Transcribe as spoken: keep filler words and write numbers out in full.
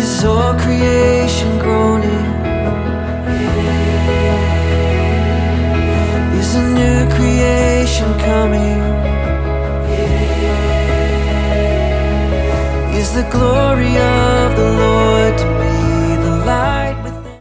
Is all creation groaning? Is a new creation coming? Is the glory of the Lord to